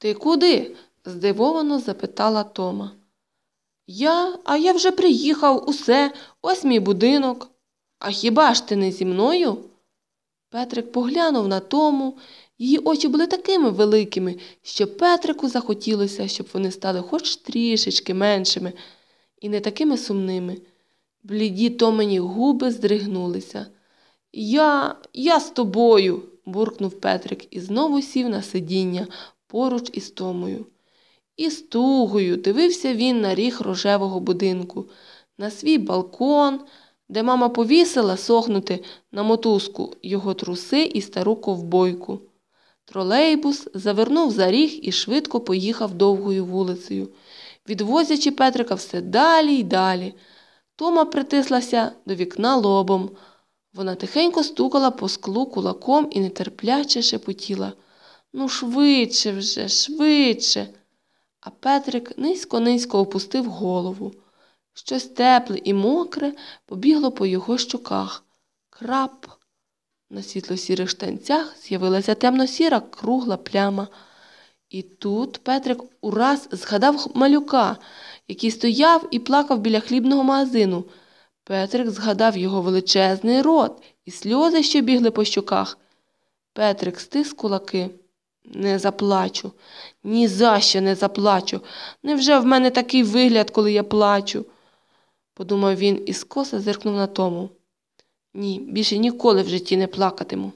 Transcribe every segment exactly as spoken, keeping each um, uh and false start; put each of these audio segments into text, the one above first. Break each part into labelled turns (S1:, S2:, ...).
S1: «Ти куди?» – здивовано запитала Тома. «Я? А я вже приїхав, усе, ось мій будинок. А хіба ж ти не зі мною?» Петрик поглянув на Тому. Її очі були такими великими, що Петрику захотілося, щоб вони стали хоч трішечки меншими і не такими сумними. Бліді Томині губи здригнулися. «Я... я з тобою!» – буркнув Петрик і знову сів на сидіння поруч із Томою. І з тугою дивився він на ріг рожевого будинку, на свій балкон, де мама повісила сохнути на мотузку його труси і стару ковбойку. Тролейбус завернув за ріг і швидко поїхав довгою вулицею, відвозячи Петрика все далі й далі. Тома притислася до вікна лобом. Вона тихенько стукала по склу кулаком і нетерпляче шепотіла: «Ну швидше вже, швидше!» А Петрик низько-низько опустив голову. Щось тепле і мокре побігло по його щоках. Крап! На світло-сірих штанцях з'явилася темно-сіра кругла пляма. І тут Петрик ураз згадав малюка, який стояв і плакав біля хлібного магазину. Петрик згадав його величезний рот і сльози, що бігли по щоках. Петрик стис кулаки. «Не заплачу. Ні за що не заплачу. Невже в мене такий вигляд, коли я плачу?» Подумав він і скоса зиркнув на Тому. «Ні, більше ніколи в житті не плакатиму».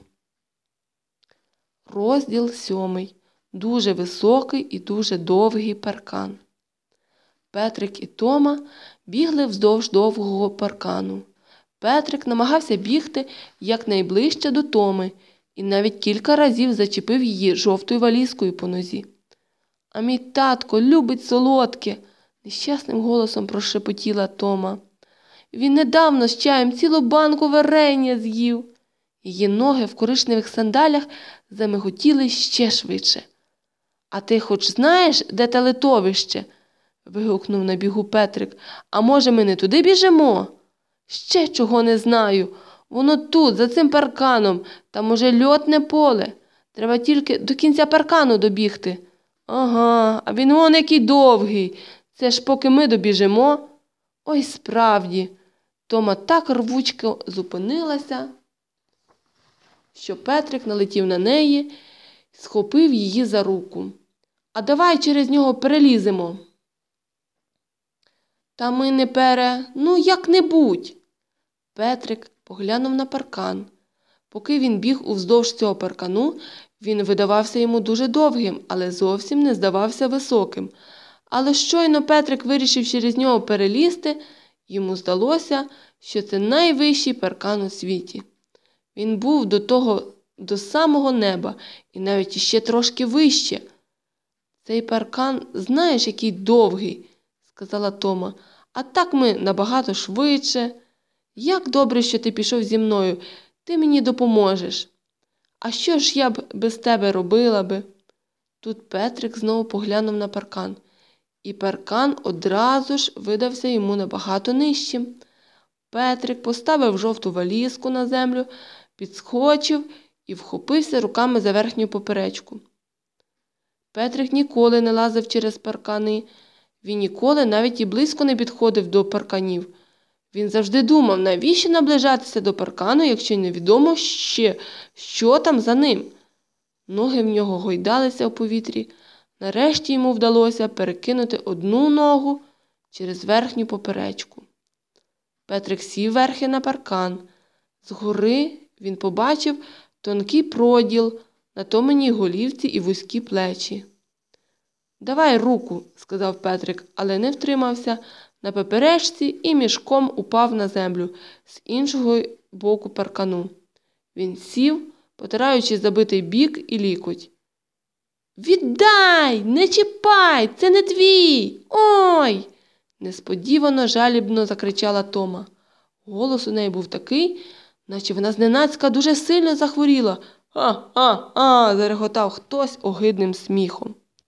S1: Розділ сьомий. Дуже високий і дуже довгий паркан. Петрик і Тома бігли вздовж довгого паркану. Петрик намагався бігти якнайближче до Томи і навіть кілька разів зачепив її жовтою валізкою по нозі. «А мій татко любить солодке!» – нещасним голосом прошепотіла Тома. «Він недавно з чаєм цілу банку варення з'їв!» Її ноги в коричневих сандалях замиготіли ще швидше. «А ти хоч знаєш, де те литовище?» – вигукнув на бігу Петрик. «А може, ми не туди біжимо?» «Ще чого не знаю. Воно тут, за цим парканом. Там уже льотне поле. Треба тільки до кінця паркану добігти». «Ага, а він вон який довгий. Це ж поки ми добіжимо». «Ой, справді». Тома так рвучко зупинилася, що Петрик налетів на неї і схопив її за руку. «А давай через нього переліземо». «Та ми не пере... ну як-небудь». Петрик поглянув на паркан. Поки він біг уздовж цього паркану, він видавався йому дуже довгим, але зовсім не здавався високим. Але щойно Петрик вирішив через нього перелізти, йому здалося, що це найвищий паркан у світі. Він був до того, до самого неба, і навіть іще трошки вище. «Цей паркан, знаєш, який довгий», – сказала Тома, – «а так ми набагато швидше. Як добре, що ти пішов зі мною, ти мені допоможеш. А що ж я б без тебе робила би?» Тут Петрик знову поглянув на паркан. І паркан одразу ж видався йому набагато нижчим. Петрик поставив жовту валізку на землю, підскочив і вхопився руками за верхню поперечку. Петрик ніколи не лазив через паркани. Він ніколи навіть і близько не підходив до парканів. Він завжди думав, навіщо наближатися до паркану, якщо невідомо ще, що там за ним. Ноги в нього гойдалися у повітрі. Нарешті йому вдалося перекинути одну ногу через верхню поперечку. Петрик сів верхи на паркан. Згори він побачив тонкий проділ на Томиній голівці і вузькі плечі. «Давай руку», – сказав Петрик, але не втримався на поперечці і мішком упав на землю з іншого боку паркану. Він сів, потираючи забитий бік і лікоть. «Віддай! Не чіпай! Це не твій! Ой!» Несподівано жалібно закричала Тома. Голос у неї був такий, наче вона зненацька дуже сильно захворіла. «А-а-а!» – зареготав хтось огидним сміхом.